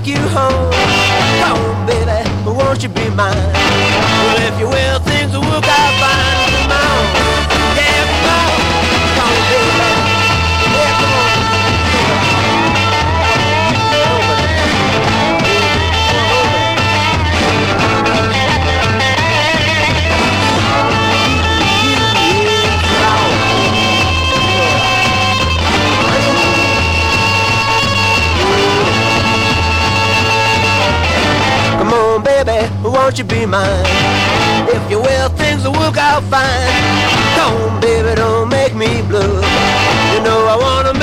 take you home. Come on, baby, won't you be mine? Well, if you will, things will work out fine. Come on, yeah, come on. Come on, baby. Yeah, come on. Come on, baby, won't you be mine? If you will, things will work out fine. Come on, baby, don't make me blue. You know I wanna